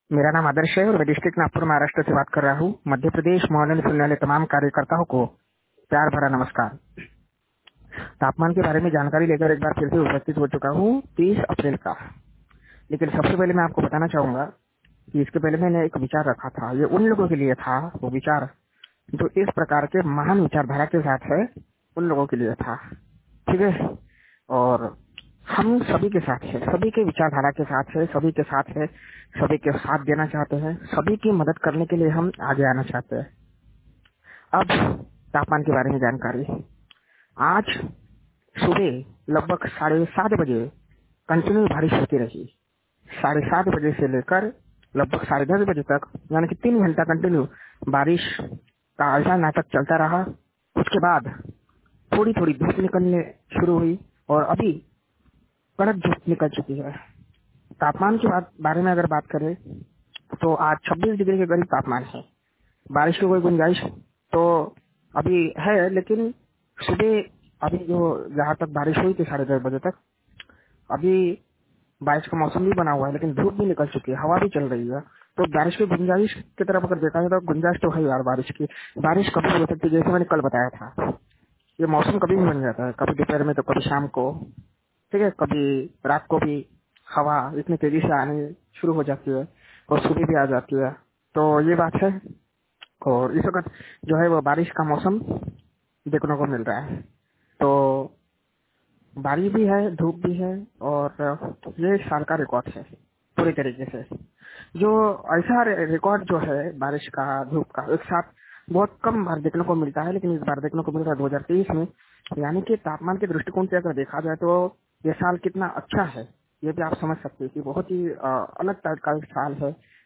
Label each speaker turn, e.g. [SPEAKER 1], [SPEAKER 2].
[SPEAKER 1] मेरा नाम आदर्श है और मैं डिस्ट्रिक्ट नागपुर महाराष्ट्र से बात कर रहा हूँ। मध्य प्रदेश मॉडर्न सुनने वाले तमाम कार्यकर्ताओं को प्यार भरा नमस्कार। तापमान के बारे में जानकारी लेकर एक बार फिर से उपस्थित हो चुका हूँ 30 अप्रैल का। लेकिन सबसे पहले मैं आपको बताना चाहूंगा कि इसके पहले मैंने एक विचार रखा था। ये उन लोगों के लिए था, वो विचार जो इस प्रकार के महान विचारधारा के साथ है, उन लोगों के लिए था। ठीक है, और हम सभी के साथ है, सभी के विचारधारा के साथ है, सभी के साथ है, सभी के साथ देना चाहते हैं, सभी की मदद करने के लिए हम आगे आना चाहते हैं। अब तापमान के बारे में जानकारी। आज सुबह लगभग 7:30 बजे कंटिन्यू बारिश होती रही। 7:30 बजे से लेकर लगभग 10:30 बजे तक, यानी कि 3 घंटा कंटिन्यू बारिश का ऐसा नाटक चलता रहा। उसके बाद थोड़ी थोड़ी धूप निकलने शुरू हुई और अभी कड़क धूप निकल चुकी है। तापमान के बारे में अगर बात करें तो आज 26 डिग्री के करीब तापमान है। बारिश की कोई गुंजाइश तो अभी है, लेकिन सुबह अभी जो जहाँ तक बारिश हुई थी 10:30 बजे तक, अभी बारिश का मौसम भी बना हुआ है, लेकिन धूप भी निकल चुकी है, हवा भी चल रही है। तो बारिश की गुंजाइश की तरफ अगर देखा जाए तो गुंजाइश तो है यार बारिश की। बारिश कभी भी हो सकती है, जैसे मैंने कल बताया था। ये मौसम कभी भी बन जाता है, कभी दोपहर में तो कभी शाम को। ठीक है, कभी रात को भी हवा इतनी तेजी से आने शुरू हो जाती है और सुबह भी आ जाती है। तो ये बात है। और इस वक्त जो है वो बारिश का मौसम देखने को मिल रहा है। तो बारिश भी है, धूप भी है, और ये इस साल का रिकॉर्ड है पूरी तरीके से। जो ऐसा रिकॉर्ड जो है बारिश का, धूप का, एक साथ बहुत कम बार देखने को मिलता है, लेकिन इस बार देखने को मिल रहा है 2023 में। यानी कि तापमान के दृष्टिकोण से अगर देखा जाए तो ये साल कितना अच्छा है, ये भी आप समझ सकते हैं कि बहुत ही अलग टाइप का एक साल है।